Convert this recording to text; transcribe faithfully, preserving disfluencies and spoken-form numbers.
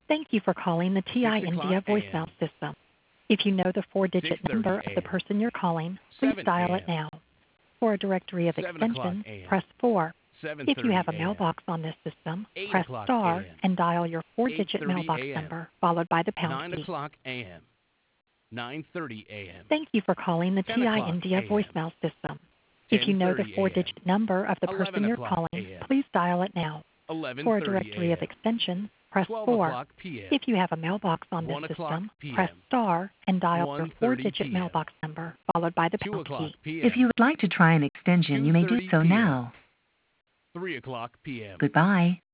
Thank you for calling the T I six India o'clock a voicemail m, system. If you know the four-digit six thirty number of a the m, person you're calling, please seven dial a it m, now. For a directory of seven o'clock extensions, a m, press four. If you have seven thirty a a m, mailbox on this system, eight press o'clock a star m, and dial your eight four-digit thirty mailbox a m, number, followed by the pound nine key. o'clock a m, nine thirty a m, Thank you for calling the ten T I o'clock India a m, voicemail system. If you know the ten thirty a m, four-digit number of the eleven person you're o'clock calling, a m, please dial it now. For a eleven thirty directory a of m, extensions, press twelve four. o'clock p m, If you have a mailbox on this one o'clock system, p press m, star and dial your one thirty four-digit p m, mailbox number, followed by the two pound o'clock key. p If you m, would like to try an extension, you may do two thirty so p m, now. three o'clock p m. Goodbye.